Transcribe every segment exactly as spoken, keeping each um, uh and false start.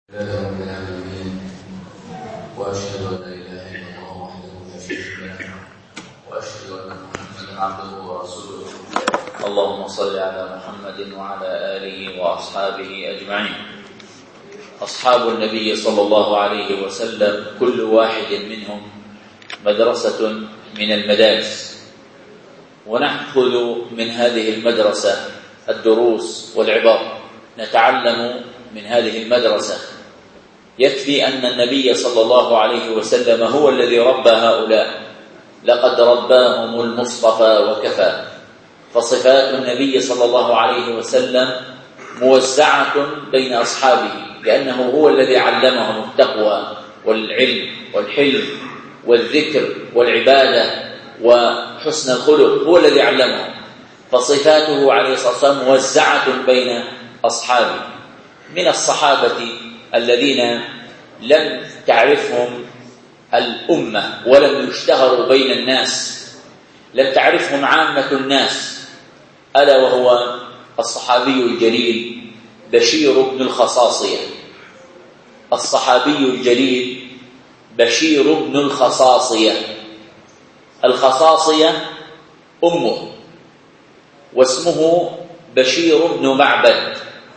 لله رب العالمين واشهد ان لا اله الا الله وحده لا شريك له واشهد ان محمدا عبده ورسوله. اللهم صل على محمد وعلى اله واصحابه اجمعين. اصحاب النبي صلى الله عليه وسلم كل واحد منهم مدرسه من المدارس، ونأخذ من هذه المدرسه الدروس والعبر، نتعلم من هذه المدرسه. يكفي أن النبي صلى الله عليه وسلم هو الذي ربى هؤلاء، لقد رباهم المصطفى وكفى. فصفات النبي صلى الله عليه وسلم موزعة بين أصحابه، لأنه هو الذي علمهم التقوى والعلم والحلم والذكر والعبادة وحسن الخلق، هو الذي علمهم. فصفاته عليه الصلاة والسلام موزعة بين أصحابه. من الصحابة الذين لم تعرفهم الأمة ولم يشتهروا بين الناس، لم تعرفهم عامة الناس، ألا وهو الصحابي الجليل بشير بن الخصاصية. الصحابي الجليل بشير بن الخصاصية. الخصاصية أمه، واسمه بشير بن معبد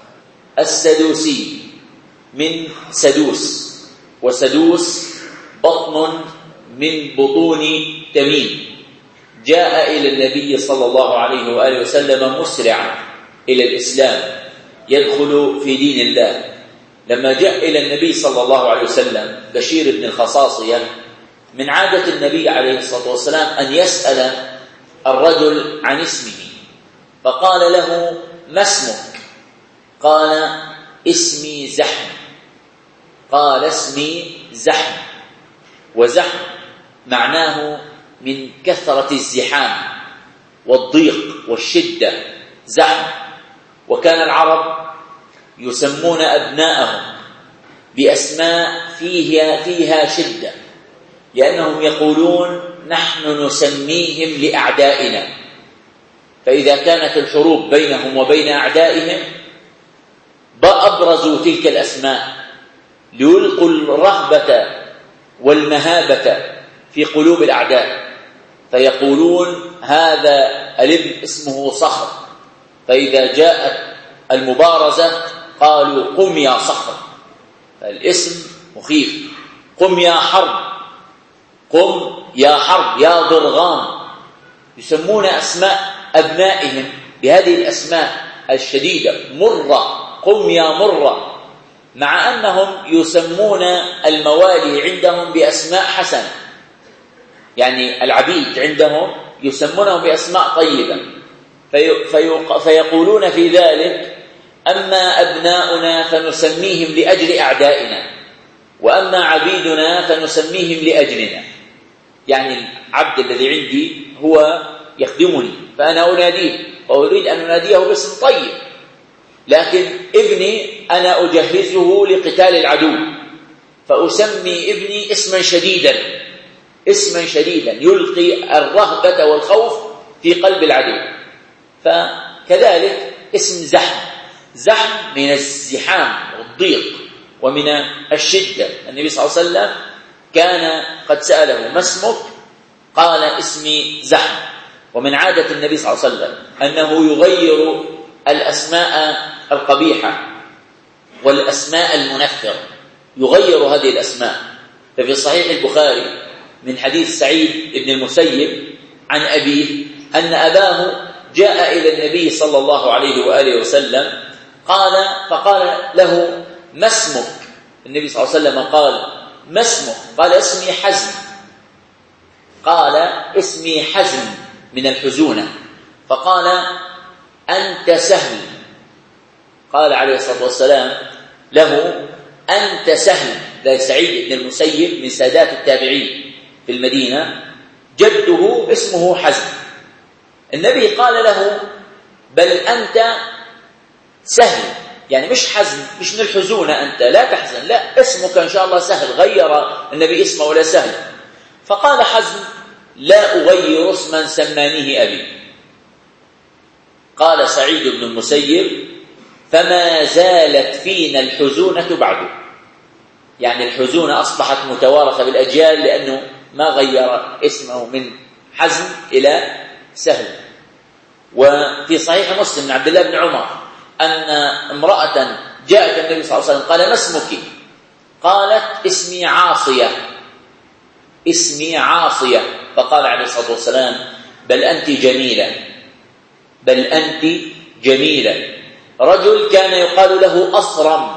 السدوسي من سدوس، وسدوس بطن من بطون تميم. جاء إلى النبي صلى الله عليه وآله وسلم مسرعا إلى الإسلام، يدخل في دين الله. لما جاء إلى النبي صلى الله عليه وسلم بشير بن الخصاصية، من عادة النبي عليه الصلاة والسلام أن يسأل الرجل عن اسمه، فقال له: ما اسمك؟ قال: اسمي زحم. قال: اسمي زحم. وزحم معناه من كثرة الزحام والضيق والشدة زحم. وكان العرب يسمون أبناءهم بأسماء فيها, فيها شدة، لأنهم يقولون: نحن نسميهم لأعدائنا. فإذا كانت الحروب بينهم وبين أعدائهم أبرزوا تلك الأسماء ليلقوا الرهبة والمهابة في قلوب الأعداء، فيقولون: هذا الابن اسمه صخر، فإذا جاءت المبارزة قالوا: قم يا صخر. فالاسم مخيف. قم يا حرب، قم يا حرب، يا ضرغام. يسمون أسماء أبنائهم بهذه الأسماء الشديدة، مرة، قم يا مرة، مع أنهم يسمون الموالي عندهم بأسماء حسنة. يعني العبيد عندهم يسمونهم بأسماء طيبة، في في فيقولون في ذلك: أما أبناؤنا فنسميهم لأجل أعدائنا، وأما عبيدنا فنسميهم لأجلنا. يعني العبد الذي عندي هو يخدمني، فأنا أناديه وأريد أن أناديه باسم طيب، لكن ابني أنا أجهزه لقتال العدو، فأسمي ابني اسما شديدا، اسما شديدا يلقي الرهبة والخوف في قلب العدو. فكذلك اسم زحم. زحم من الزحام والضيق ومن الشدة. النبي صلى الله عليه وسلم كان قد سأله: ما اسمك؟ قال: اسمي زحم. ومن عادة النبي صلى الله عليه وسلم أنه يغير الأسماء القبيحة والأسماء المنفرة، يغير هذه الأسماء. ففي صحيح البخاري من حديث سعيد بن المسيب عن أبيه أن أباه جاء إلى النبي صلى الله عليه وآله وسلم، قال فقال له: ما اسمك؟ النبي صلى الله عليه وسلم قال: ما اسمك؟ قال: اسمي حزم. قال: اسمي حزم من الحزونة. فقال: أنت سهل. قال عليه الصلاة والسلام له: أنت سهل. ذا سعيد بن المسيب من سادات التابعين في المدينة، جده اسمه حزم. النبي قال له: بل أنت سهل، يعني مش حزم، مش من الحزونة أنت، لا تحزن، لا، اسمك إن شاء الله سهل. غير النبي اسمه ولا سهل. فقال حزم: لا أغير اسما سمانيه أبي. قال سعيد بن المسيب: فما زالت فينا الحزونة بعد. يعني الحزونة أصبحت متوارثة بالأجيال لأنه ما غير اسمه من حزن إلى سهل. وفي صحيح مسلم من عبد الله بن عمر أن امرأة جاءت النبي صلى الله عليه وسلم قال: ما اسمك؟ قالت: اسمي عاصية، اسمي عاصية. فقال عليه الصلاة والسلام: بل أنت جميلة، بل أنت جميلة. رجل كان يقال له أصرم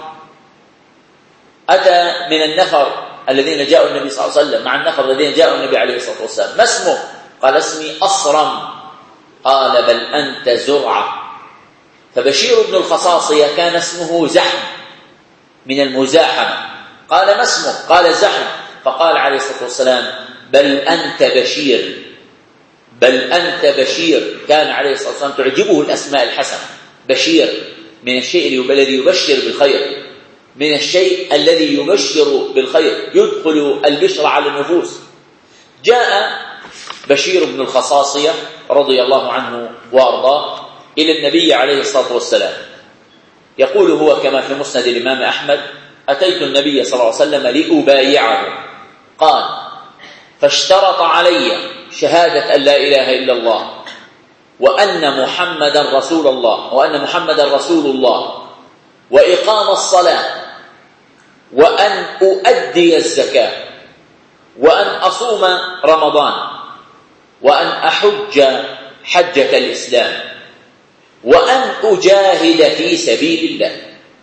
أتى من النفر الذين جاءوا النبي صلى الله عليه وسلم، مع النفر الذين جاءوا النبي عليه الصلاة والسلام: ما اسمه؟ قال: اسمي أصرم. قال: بل أنت زرعة. فبشير بن الخصاصية كان اسمه زحم من المزاحمة. قال: ما اسمه؟ قال: زحم. فقال عليه الصلاة والسلام: بل أنت بشير، بل أنت بشير. كان عليه الصلاة والسلام تعجبه الأسماء الحسنة. بشير من الشيء الذي يبشر بالخير، من الشيء الذي يبشر بالخير، يدخل البشر على النفوس. جاء بشير بن الخصاصية رضي الله عنه وارضاه إلى النبي عليه الصلاة والسلام، يقول هو كما في مسند الإمام أحمد: أتيت النبي صلى الله عليه وسلم لأبايعه. قال: فاشترط علي شهادة أن لا إله إلا الله وأن محمدا رسول الله وأن محمدا رسول الله وإقام الصلاة وأن أؤدي الزكاة وأن أصوم رمضان وأن أحج حجة الإسلام وأن أجاهد في سبيل الله.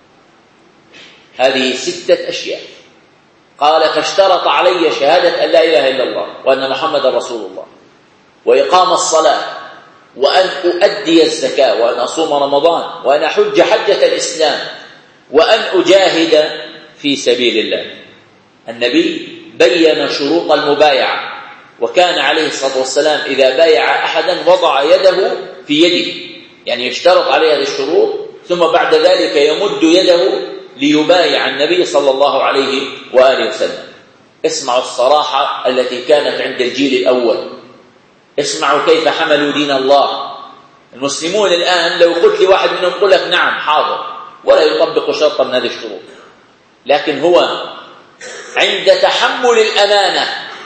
هذه ستة أشياء. قال: فاشترط علي شهادة أن لا إله إلا الله وأن محمدا رسول الله وإقام الصلاة وأن أؤدي الزكاة وأن أصوم رمضان وأن أحج حجة الإسلام وأن أجاهد في سبيل الله. النبي بين شروط المبايعة، وكان عليه الصلاة والسلام إذا بايع أحدا وضع يده في يده، يعني يشترط عليه هذه الشروط ثم بعد ذلك يمد يده ليبايع النبي صلى الله عليه وآله وسلم. اسمعوا الصراحة التي كانت عند الجيل الأول، اسمعوا كيف حملوا دين الله. المسلمون الآن لو قلت لواحد منهم يقول لك نعم حاضر ولا يطبق شرطا من هذه الشروط، لكن هو عند تحمل الأمانة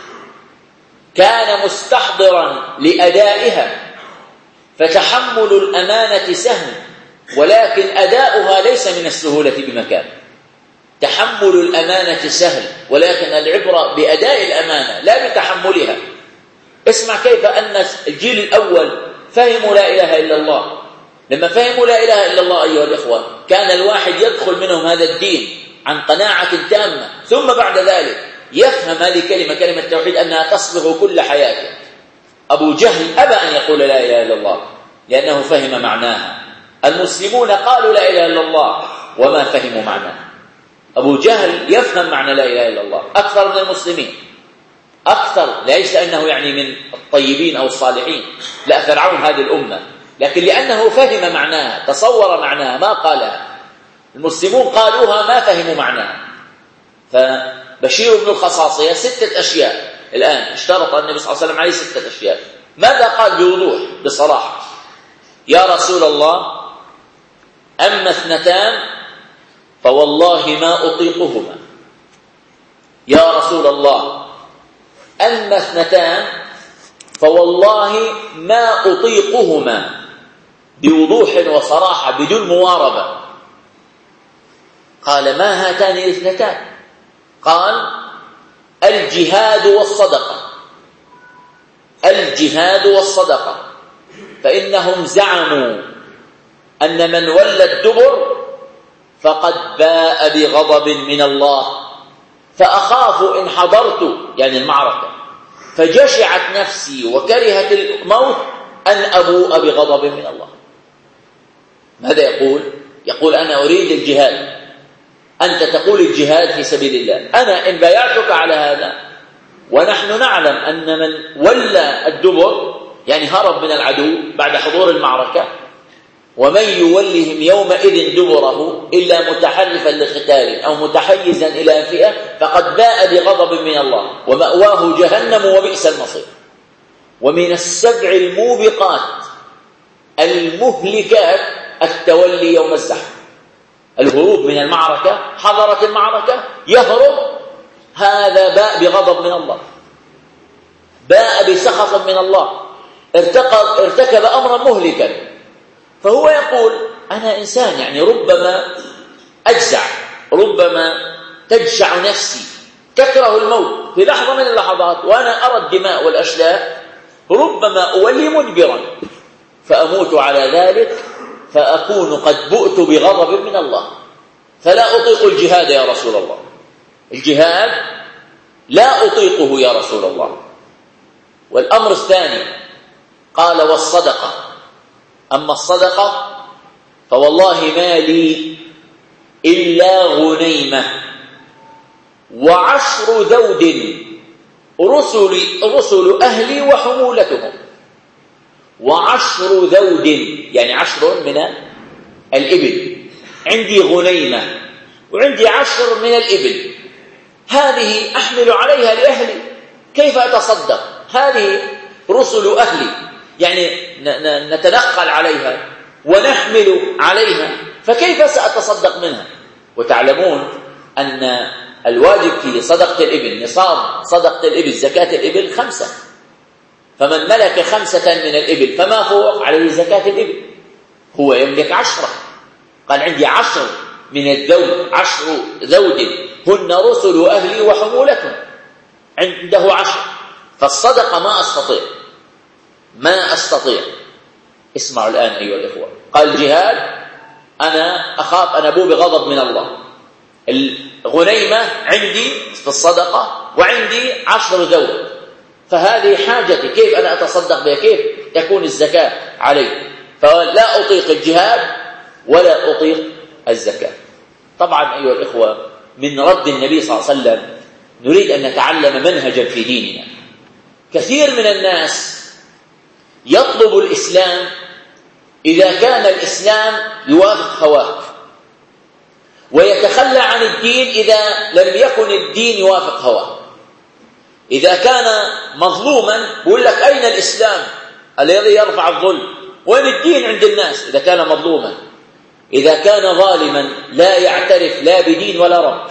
كان مستحضرا لأدائها. فتحمل الأمانة سهل، ولكن أداؤها ليس من السهولة بمكان. تحمل الأمانة سهل، ولكن العبرة بأداء الأمانة لا بتحملها. اسمع كيف أن الجيل الأول فهموا لا إله إلا الله. لما فهموا لا إله إلا الله أيها الإخوة، كان الواحد يدخل منهم هذا الدين عن قناعة تامة، ثم بعد ذلك يفهم هذه الكلمة، كلمة التوحيد، أنها تصبغ كل حياته. أبو جهل أبى أن يقول لا إله إلا الله لأنه فهم معناها. المسلمون قالوا لا إله إلا الله وما فهموا معناها. أبو جهل يفهم معنى لا إله إلا الله أكثر من المسلمين، أكثر، ليس أنه يعني من الطيبين أو الصالحين، لا، فرعون هذه الأمة، لكن لأنه فهم معناها، تصور معناها، ما قالها. المسلمون قالوها ما فهموا معناها. فبشير بن الخصاصية ستة أشياء الآن اشترط النبي صلى الله عليه وسلم عليه ستة أشياء. ماذا قال بوضوح بصراحة؟ يا رسول الله، أما اثنتان فوالله ما أطيقهما. يا رسول الله، أما اثنتان فوالله ما أطيقهما، بوضوح وصراحة بدون مواربة. قال: ما هاتان الاثنتان؟ قال: الجهاد والصدقة. الجهاد والصدقة، فإنهم زعموا أن من ولى الدبر فقد باء بغضب من الله، فأخاف إن حضرت، يعني المعركة، فجشعت نفسي وكرهت الموت أن أبوء بغضب من الله. ماذا يقول؟ يقول: أنا أريد الجهاد، أنت تقول الجهاد في سبيل الله، أنا إن بايعتك على هذا، ونحن نعلم أن من ولى الدبر يعني هرب من العدو بعد حضور المعركة، ومن يولهم يومئذ دبره إلا متحرفا لقتال أو متحيزا إلى فئة فقد باء بغضب من الله ومأواه جهنم وبئس المصير. ومن السبع الموبقات المهلكات التولي يوم الزحف، الهروب من المعركة، حضرت المعركة يهرب هذا باء بغضب من الله، باء بسخط من الله، ارتكب, ارتكب أمرا مهلكا. فهو يقول أنا إنسان، يعني ربما أجزع، ربما تجشع نفسي، تكره الموت في لحظة من اللحظات، وأنا أرى الدماء والأشلاء، ربما أولي مدبرا فأموت على ذلك، فأكون قد بؤت بغضب من الله، فلا أطيق الجهاد يا رسول الله، الجهاد لا أطيقه يا رسول الله. والأمر الثاني قال والصدقة، أما الصدقة فوالله ما لي إلا غنيمة وعشر ذود رسل, رسل أهلي وحمولتهم، وعشر ذود يعني عشر من الإبل، عندي غنيمة وعندي عشر من الإبل، هذه أحمل عليها لأهلي، كيف أتصدق؟ هذه رسل أهلي، يعني نتنقل عليها ونحمل عليها، فكيف سأتصدق منها؟ وتعلمون أن الواجب في صدقة الإبل، نصاب صدقة الإبل زكاة الإبل خمسة، فمن ملك خمسة من الإبل فما فوق عليه زكاة الإبل، هو يملك عشرة، قال عندي عشر من الذود، عشر ذود هن رسل أهلي وحمولتهم، عنده عشر، فالصدقة ما أستطيع ما أستطيع اسمعوا الآن أيها الإخوة، قال الجهاد أنا أخاف أن أبو بغضب من الله، الغنيمة عندي في الصدقة وعندي عشر ذود، فهذه حاجتي، كيف أنا أتصدق بها؟ كيف تكون الزكاة علي؟ فلا أطيق الجهاد ولا أطيق الزكاة. طبعا أيها الإخوة من رد النبي صلى الله عليه وسلم نريد أن نتعلم منهجا في ديننا. كثير من الناس يطلب الإسلام إذا كان الإسلام يوافق هواه، ويتخلى عن الدين إذا لم يكن الدين يوافق هواه. إذا كان مظلوما يقول لك أين الإسلام الذي يرفع الظلم؟ وين الدين عند الناس إذا كان مظلوما؟ إذا كان ظالما لا يعترف لا بدين ولا رب.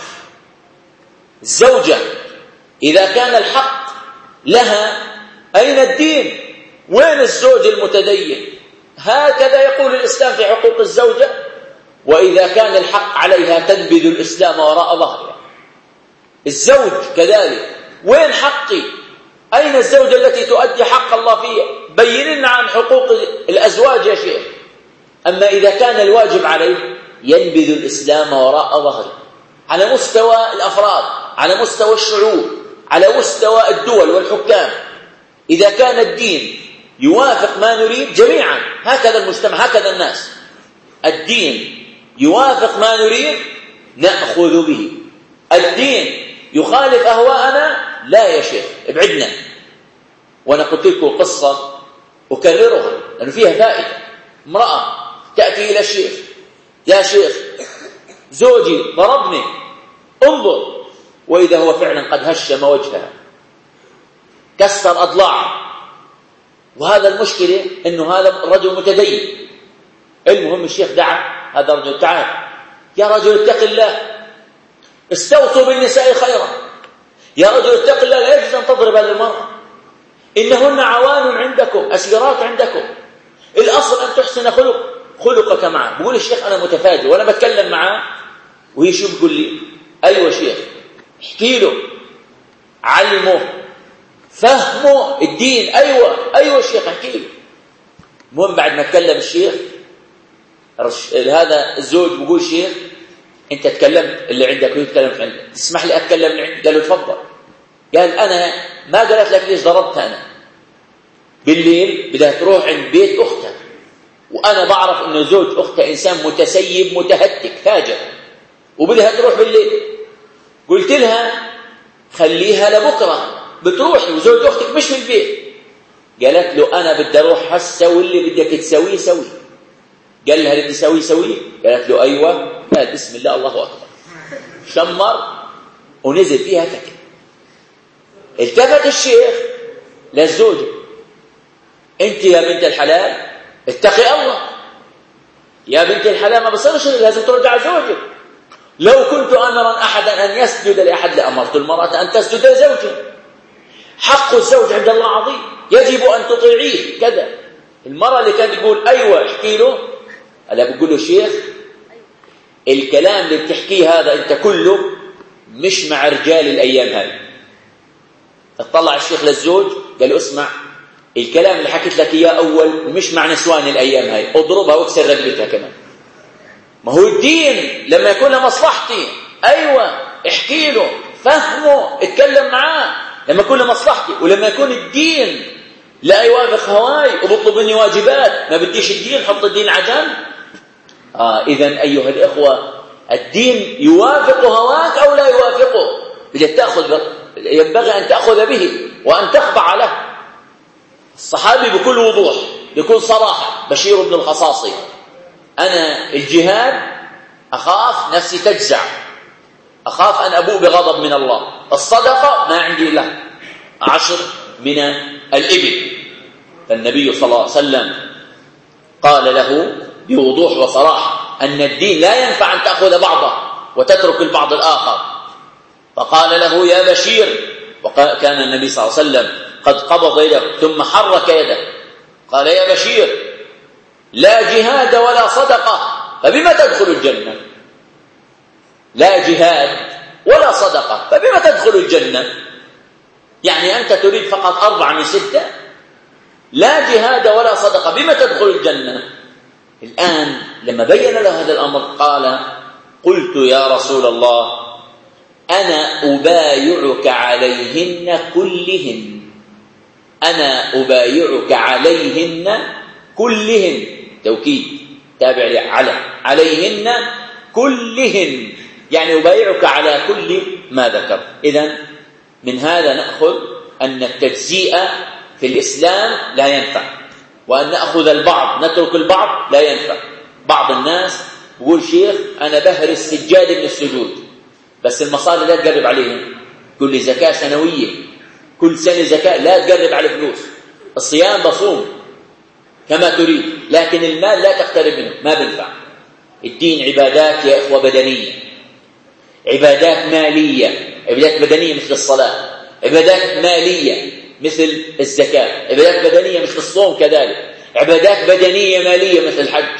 الزوجة إذا كان الحق لها أين الدين؟ وين الزوج المتدين؟ هكذا يقول الإسلام في حقوق الزوجة، وإذا كان الحق عليها تنبذ الإسلام وراء ظهرها. الزوج كذلك، وين حقي؟ أين الزوجة التي تؤدي حق الله فيها؟ بين لنا عن حقوق الأزواج يا شيخ. أما إذا كان الواجب عليه ينبذ الإسلام وراء ظهره، على مستوى الأفراد، على مستوى الشعوب، على مستوى الدول والحكام. إذا كان الدين يوافق ما نريد جميعا، هكذا المجتمع، هكذا الناس، الدين يوافق ما نريد نأخذ به، الدين يخالف أهواءنا لا يا شيخ ابعدنا. وأنا قلت لكم قصة أكررها لأنه فيها فائدة. امرأة تأتي إلى الشيخ، يا شيخ زوجي ضربني انظر، وإذا هو فعلا قد هشم وجهها، كسر أضلاعها، وهذا المشكلة أنه هذا الرجل متدين. المهم الشيخ دعا هذا الرجل، تعال يا رجل اتق الله، استوصوا بالنساء خيرا، يا رجل اتق الله، لا يجوز أن تضرب هذه المرأة، إنهن عوان عندكم، أسيرات عندكم، الأصل أن تحسن خلق خلقك معه. بقول الشيخ أنا متفاجئ وأنا بتكلم معاه، وهي شو بقول لي؟ أيوة شيخ، احكي له، علمه، فهمه الدين. أيوة أيوة الشيخ احكي له. المهم بعد ما تكلم الشيخ، هذا الزوج بقول شيخ أنت تكلمت اللي عندك ويتكلم عندك، تسمح لي أتكلم اللي عندك؟ قال له تفضل. قال أنا ما قالت لك ليش ضربت أنا؟ بالليل بدها تروح عند بيت أختها، وأنا بعرف إنه زوج أختها إنسان متسيب متهتك فاجر، وبدها تروح بالليل. قلت لها خليها لبكرة بتروحي وزوج أختك مش في البيت. قالت له أنا بدي أروح هسه واللي بدك تسويه سوي. قال لها اللي بدي سويه سويه. قالت له أيوة. قال بسم الله الله أكبر، شمر ونزل فيها كتب. التفت الشيخ للزوجة، أنت يا بنت الحلال اتقي الله، يا بنت الحلال ما بصيرش لازم ترجع زوجك، لو كنت أمرا أحدا أن يسجد لأحد لأمرت المرأة أن تسجد لزوجها. حق الزوج عند الله عظيم، يجب أن تطيعيه كذا. المرأة اللي كانت تقول أيوة احكي له، ألا بقول له شيخ الكلام اللي بتحكيه هذا أنت كله مش مع رجال الأيام هذه. اطلع الشيخ للزوج قال له اسمع الكلام اللي حكيت لك إياه أول مش مع نسوان الأيام هاي، اضربها واكسر رقبتها كمان. ما هو الدين لما يكون له مصلحتي أيوة احكي له فهمه اتكلم معاه لما يكون له مصلحتي، ولما يكون الدين لا يوافق هواي وبطلب مني واجبات ما بديش الدين حط الدين عجل. آه إذن أيها الإخوة الدين يوافق هواك أو لا يوافقه، تأخذ ينبغي أن تأخذ به وأن تخضع له. الصحابي بكل وضوح بكل صراحة بشير بن الخصاصي أنا الجهاد أخاف نفسي تجزع، أخاف أن أبوء بغضب من الله، الصدقة ما عندي إلا عشر من الإبل. فالنبي صلى الله عليه وسلم قال له بوضوح وصراحة أن الدين لا ينفع أن تأخذ بعضه وتترك البعض الآخر. فقال له يا بشير، وكان النبي صلى الله عليه وسلم قد قبض يده ثم حرك يده، قال يا بشير لا جهاد ولا صدقة فبما تدخل الجنة؟ لا جهاد ولا صدقة فبما تدخل الجنة؟ يعني أنت تريد فقط أربعة من ستة، لا جهاد ولا صدقة بما تدخل الجنة؟ الآن لما بين له هذا الأمر قال قلت يا رسول الله أنا أبايعك عليهن كلهن، أنا أبايعك عليهن كلهن، توكيد تابع لي على عليهن كلهن، يعني أبايعك على كل ما ذكر. إذن من هذا نأخذ أن التجزيء في الإسلام لا ينفع، وأن نأخذ البعض نترك البعض لا ينفع. بعض الناس يقول شيخ أنا بهرس سجاد من السجود بس المصاري لا تقرب عليهم، يقول لي زكاة سنوية كل سنة زكاة، لا تقرب على فلوس، الصيام بصوم كما تريد لكن المال لا تقترب منه، ما بنفع. الدين عبادات يا إخوة بدنية، عبادات مالية، عبادات بدنية مثل الصلاة، عبادات مالية مثل الزكاة، عبادات بدنية مثل الصوم كذلك، عبادات بدنية مالية مثل الحج.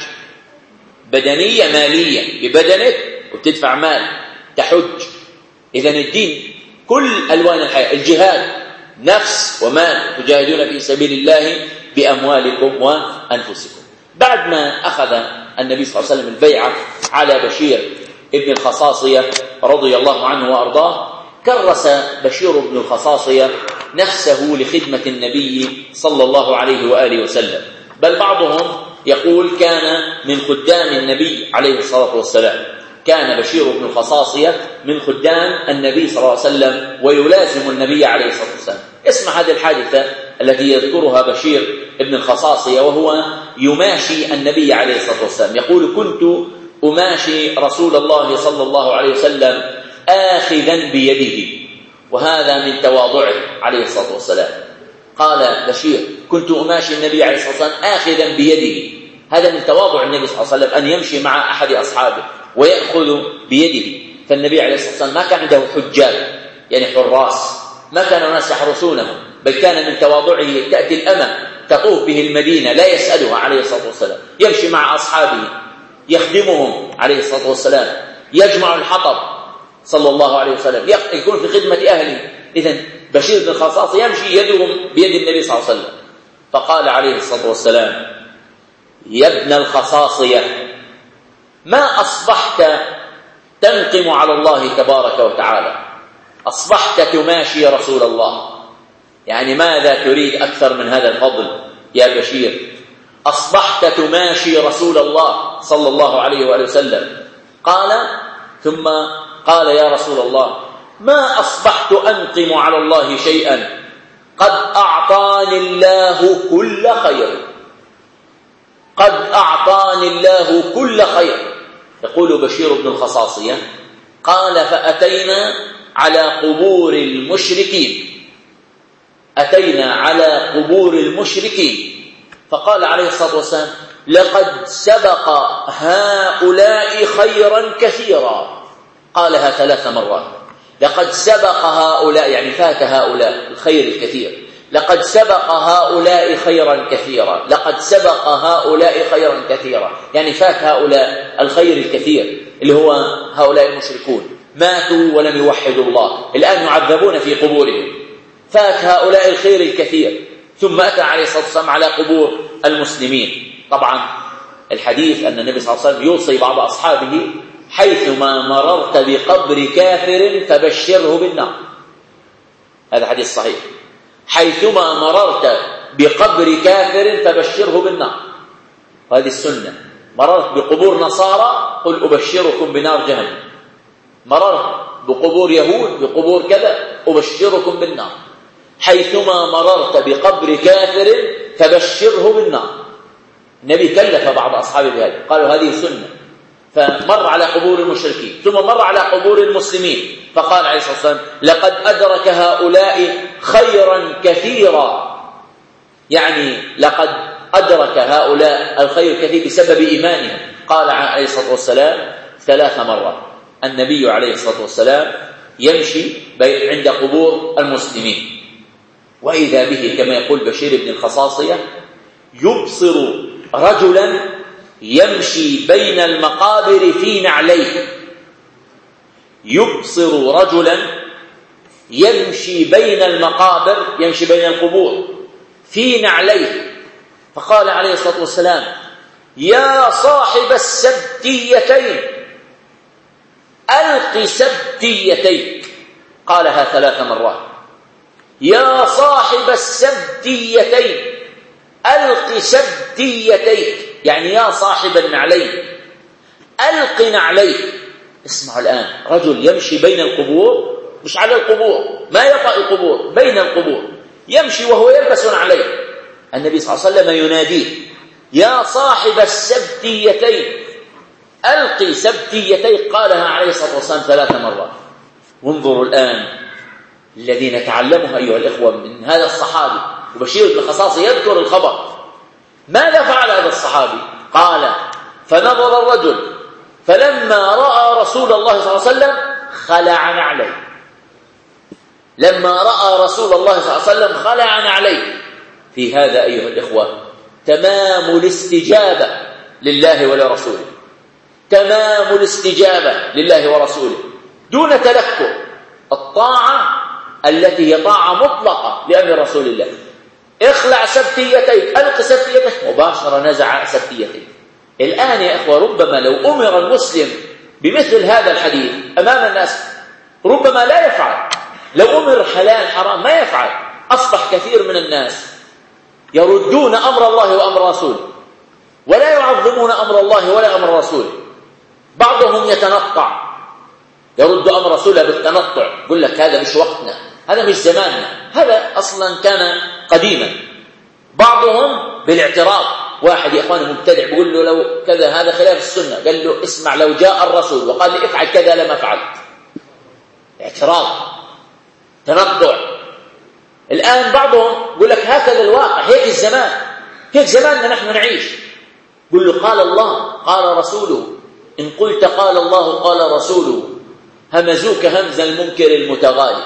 بدنية مالية ببدنك وبتدفع مال تحج. إذن الدين كل ألوان الحياة، الجهاد نفس ومال، تجاهدون في سبيل الله بأموالكم وأنفسكم. بعد ما أخذ النبي صلى الله عليه وسلم البيعة على بشير ابن الخصاصية رضي الله عنه وأرضاه، كرس بشير بن الخصاصية نفسه لخدمة النبي صلى الله عليه وآله وسلم، بل بعضهم يقول كان من خدام النبي عليه الصلاة والسلام، كان بشير بن الخصاصية من خدام النبي صلى الله عليه وسلم ويلازم النبي عليه الصلاة والسلام. اسمع هذه الحادثة التي يذكرها بشير بن الخصاصية وهو يماشي النبي عليه الصلاة والسلام، يقول كنت أماشي رسول الله صلى الله عليه وسلم آخذا بيده، وهذا من تواضعه عليه الصلاة والسلام. قال بشير كنت أماشي النبي عليه الصلاة والسلام آخذا بيده، هذا من تواضع النبي صلى الله عليه وسلم أن يمشي مع أحد أصحابه ويأخذ بيده. فالنبي عليه الصلاة والسلام ما كان عنده حجاج يعني حراس، ما كان الناس يحرسونه، بل كان من تواضعه تأتي الأمة تطوف به المدينة لا يسألها عليه الصلاة والسلام، يمشي مع أصحابه يخدمهم عليه الصلاة والسلام، يجمع الحطب صلى الله عليه وسلم، يكون في خدمة أهله. إذن بشير بن الخصاص يمشي يدهم بيد النبي صلى الله عليه وسلم. فقال عليه الصلاة والسلام يا ابن الخصاصية ما أصبحت تنقم على الله تبارك وتعالى، أصبحت تماشي رسول الله، يعني ماذا تريد أكثر من هذا الفضل يا بشير؟ أصبحت تماشي رسول الله صلى الله عليه وآله وسلم. قال ثم قال يا رسول الله ما أصبحت أنقم على الله شيئا قد أعطاني الله كل خير، قد أعطاني الله كل خير. يقول بشير بن الخصاصية قال فأتينا على قبور المشركين، أتينا على قبور المشركين، فقال عليه الصلاة والسلام لقد سبق هؤلاء خيرا كثيرا، قالها ثلاث مرات. لقد سبق هؤلاء، يعني فات هؤلاء الخير الكثير، لقد سبق هؤلاء خيرا كثيرا، لقد سبق هؤلاء خيرا كثيرا، يعني فات هؤلاء الخير الكثير اللي هو هؤلاء المشركون، ماتوا ولم يوحدوا الله، الآن يعذبون في قبورهم. فات هؤلاء الخير الكثير، ثم أتى عليه الصلاة والسلام على قبور المسلمين. طبعا الحديث أن النبي صلى الله عليه وسلم يوصي بعض أصحابه: حيثما مررت بقبر كافر فبشره بالنار. هذا حديث صحيح. حيثما مررت بقبر كافر فبشره بالنار، وهذه السنة. مررت بقبور نصارى قل أبشركم بنار جهنم، مررت بقبور يهود بقبور كذا أبشركم بالنار. حيثما مررت بقبر كافر فبشره بالنار. النبي كلف بعض أصحابه بهذا، قالوا هذه سنة. فمر على قبور المشركين، ثم مر على قبور المسلمين، فقال عليه الصلاة والسلام: لقد أدرك هؤلاء خيرا كثيرا، يعني لقد أدرك هؤلاء الخير الكثير بسبب إيمانهم. قال عليه الصلاة والسلام ثلاث مرات. النبي عليه الصلاة والسلام يمشي عند قبور المسلمين، وإذا به كما يقول بشير بن الخصاصية: يبصر رجلا يمشي بين المقابر في نعليه. يبصر رجلا يمشي بين المقابر، يمشي بين القبور في نعليه. فقال عليه الصلاة والسلام: يا صاحب السبتيتين ألق سبتيتيك. قالها ثلاث مرات: يا صاحب السبتيتين ألق سبتيتيك، يعني يا صاحب النعلين ألق نعليك. اسمعوا الآن، رجل يمشي بين القبور، مش على القبور، ما يطأ القبور، بين القبور يمشي وهو يلبس نعليه. النبي صلى الله عليه وسلم يناديه: يا صاحب السبتيتين ألقي سبتيتيك. قالها عليه الصلاة والسلام ثلاث مرات. وانظروا الآن الذين تعلموا أيها الإخوة من هذا الصحابي، وبشير بن الخصاص يذكر الخبر. ماذا فعل هذا الصحابي؟ قال: فنظر الرجل فلما رأى رسول الله صلى الله عليه وسلم خلع نعليه. لما رأى رسول الله صلى الله عليه وسلم خلع نعليه. في هذا أيها الإخوة تمام الاستجابة لله ولرسوله، تمام الاستجابة لله ورسوله دون تلكؤ. الطاعة التي هي طاعة مطلقة لأمر رسول الله. اخلع سبتيتيك، ألق سبتيتيك، مباشرة نزع سبتيتيك. الآن يا إخوة ربما لو أمر المسلم بمثل هذا الحديث أمام الناس ربما لا يفعل. لو أمر حلال حرام ما يفعل. أصبح كثير من الناس يردون أمر الله وأمر رسوله، ولا يعظمون أمر الله ولا أمر رسوله. بعضهم يتنطع، يرد أمر رسوله بالتنطع، يقول لك هذا مش وقتنا، هذا مش زماننا، هذا أصلا كان قديما. بعضهم بالاعتراض. واحد يا إخواني مبتدع بيقول له لو كذا هذا خلاف السنة، قال له اسمع لو جاء الرسول وقال لي افعل كذا لما فعلت. اعتراض، تنطع. الآن بعضهم يقول لك هكذا الواقع، هيك الزمان، هيك زماننا نحن نعيش. يقول له قال الله قال رسوله، إن قلت قال الله قال رسوله همزوك همز المنكر المتغالي،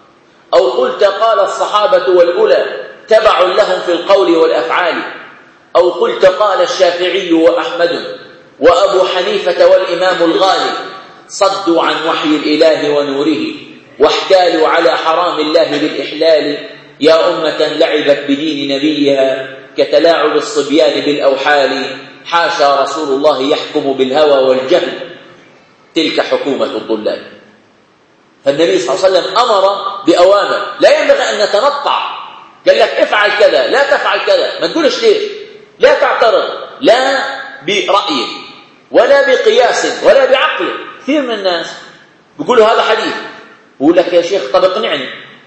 أو قلت قال الصحابة والأولى تبع لهم في القول والأفعال، أو قلت قال الشافعي وأحمد وأبو حنيفة والإمام الغالي، صدوا عن وحي الإله ونوره واحتالوا على حرام الله بالإحلال. يا أمة لعبت بدين نبيها كتلاعب الصبيان بالأوحال، حاشا رسول الله يحكم بالهوى والجهل، تلك حكومة الضلال. فالنبي صلى الله عليه وسلم أمر بأوامر لا ينبغي أن نتنطع. قال لك افعل كذا، لا تفعل كذا، ما تقولش ليش، لا تعترض، لا برأي ولا بقياس ولا بعقل. كثير من الناس بيقولوا هذا حديث، بقول لك يا شيخ طب اقنعني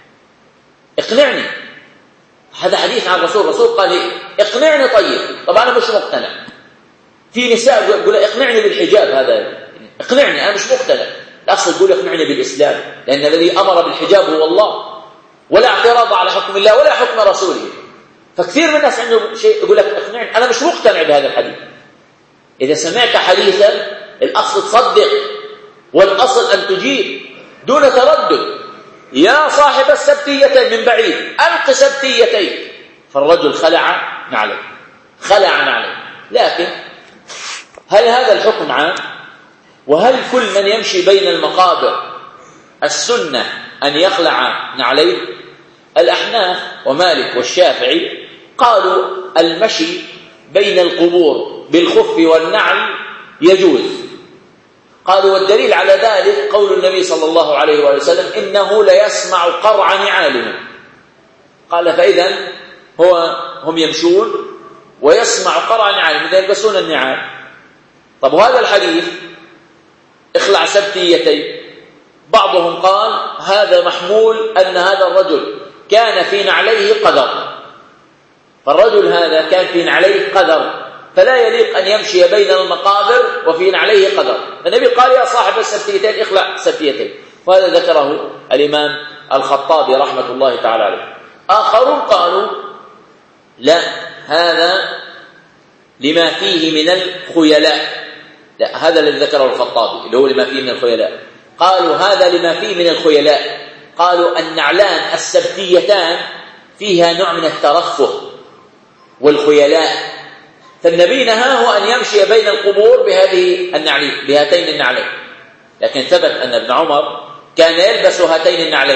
اقنعني، هذا حديث عن الرسول، الرسول قال لي اقنعني. طيب طب أنا مش مقتنع. في نساء يقول اقنعني بالحجاب، هذا اقنعني أنا مش مقتنع. الأصل يقول اقنعني بالإسلام، لأن الذي أمر بالحجاب هو الله، ولا اعتراض على حكم الله ولا حكم رسوله. فكثير من الناس عنده شيء يقول لك اقنعني، أنا مش مقتنع بهذا الحديث. إذا سمعت حديثا الأصل تصدق، والأصل أن تجيب دون تردد: يا صاحب السبتيتين، من بعيد ألق سبتيتين. فالرجل خلع نعله، خلع نعله. لكن هل هذا الحكم عام؟ وهل كل من يمشي بين المقابر السنة أن يخلع نعليه؟ الأحناف ومالك والشافعي قالوا المشي بين القبور بالخف والنعل يجوز. قالوا والدليل على ذلك قول النبي صلى الله عليه وسلم: إنه ليسمع قرع نعالهم. قال فإذا هو هم يمشون ويسمع قرع نعالهم، إذا يلبسون النعال. طب وهذا الحديث اخلع سبتيتين، بعضهم قال هذا محمول أن هذا الرجل كان في نعليه قدر، فالرجل هذا كان في نعليه قدر، فلا يليق أن يمشي بين المقابر وفي نعليه قدر. النبي قال: يا صاحب السبتيتين اخلع سبتيتين. وهذا ذكره الإمام الخطابي رحمة الله تعالى عليه. آخرون قالوا لا، هذا لما فيه من الخيلاء. لا، هذا الذي ذكره الخطابي اللي هو لما فيه من الخيلاء. قالوا هذا لما فيه من الخيلاء. قالوا النعلان السبتيتان فيها نوع من الترفه والخيلاء، فالنبي نهاه أن يمشي بين القبور بهذه النعلين، بهاتين النعلين. لكن ثبت أن ابن عمر كان يلبس هاتين النعلين،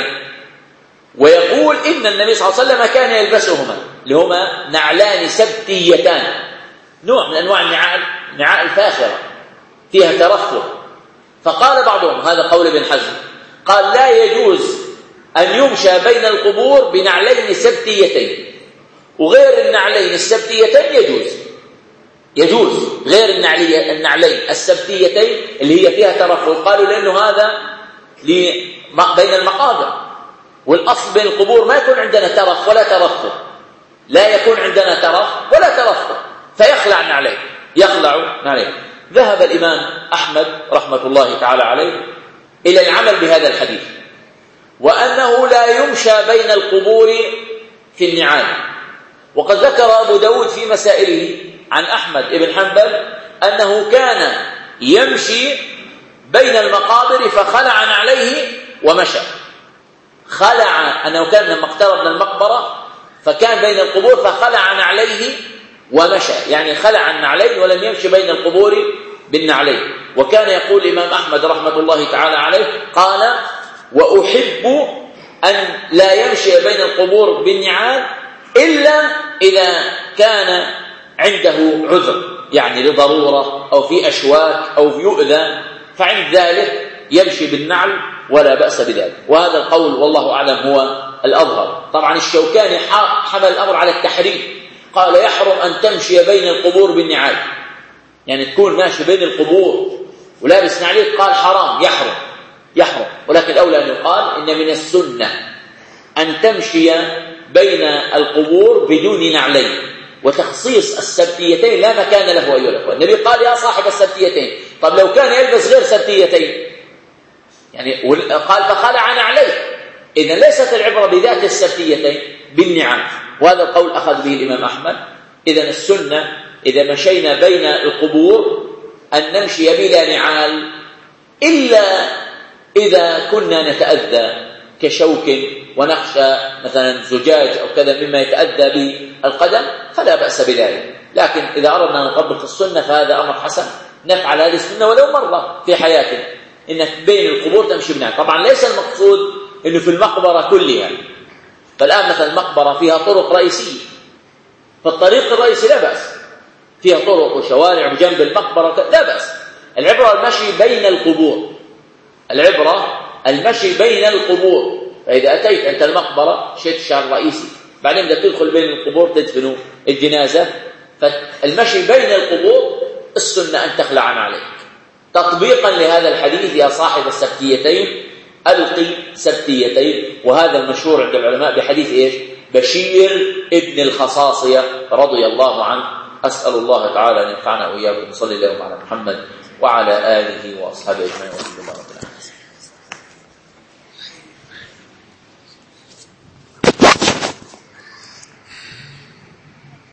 ويقول إن النبي صلى الله عليه وسلم كان يلبسهما، لهما نعلان سبتيتان، نوع من أنواع النعال، نعال الفاخرة فيها ترفه. فقال بعضهم، هذا قول ابن حزم، قال لا يجوز أن يمشى بين القبور بنعلين سبتيتين، وغير النعلين السبتيتين يجوز يجوز غير النعلين السبتيتين اللي هي فيها ترفه. قالوا لأنه هذا بين المقابر، والأصل بين القبور ما يكون عندنا ترف ولا ترفه، لا يكون عندنا ترف ولا ترفه، فيخلع نعليه، يخلع نعليه. ذهب الإمام أحمد رحمة الله تعالى عليه إلى العمل بهذا الحديث، وأنه لا يمشى بين القبور في النعال. وقد ذكر أبو داود في مسائله عن أحمد بن حنبل أنه كان يمشي بين المقابر فخلع نعليه ومشى. خلع أنه كان لما اقترب من المقبرة فكان بين القبور فخلع نعليه ومشى، يعني خلع النعلين ولم يمشي بين القبور بالنعلين. وكان يقول الإمام أحمد رحمة الله تعالى عليه قال: وأحب أن لا يمشي بين القبور بالنعال إلا إذا كان عنده عذر، يعني لضرورة أو في أشواك أو في يؤذى، فعند ذلك يمشي بالنعل ولا بأس بذلك. وهذا القول والله أعلم هو الأظهر. طبعا الشوكاني حمل الأمر على التحريم، قال يحرم أن تمشي بين القبور بالنعال، يعني تكون ماشي بين القبور ولابس نعليك، قال حرام، يحرم يحرم ولكن الأولى أن يقال إن من السنة أن تمشي بين القبور بدون نعلين. وتخصيص السبتيتين لا مكان له أيها الأخوة. النبي قال: يا صاحب السبتيتين. طب لو كان يلبس غير سبتيتين، يعني قال فخلع نعليه، إذا ليست العبرة بذات السبتيتين بالنعال. وهذا القول أخذ به الإمام أحمد. إذا السنة إذا مشينا بين القبور أن نمشي بلا نعال، إلا إذا كنا نتأذى كشوك ونخشى مثلا زجاج أو كذا مما يتأذى بالقدم فلا بأس بذلك. لكن إذا أردنا أن نطبق السنة فهذا أمر حسن، نفعل هذه السنة ولو مرة في حياتنا، إنك بين القبور تمشي بنعل. طبعا ليس المقصود إنه في المقبرة كلها، فالآن مثلا المقبرة فيها طرق رئيسية، فالطريق الرئيسي لا بأس، فيها طرق وشوارع بجنب المقبرة لا بأس. العبرة المشي بين القبور، العبرة المشي بين القبور. فإذا أتيت أنت المقبرة شئت الشارع الرئيسي، بعدين بدك تدخل بين القبور تدفنوا الجنازة، فالمشي بين القبور السنة أن تخلع عليك تطبيقا لهذا الحديث: يا صاحب السبتيتين ألقي سبتيتين. وهذا المشهور عند العلماء بحديث إيش؟ بشير ابن الخصاصية رضي الله عنه. أسأل الله تعالى أن ينفعنا وإياكم. صلى الله على محمد وعلى آله وأصحابه أجمعين.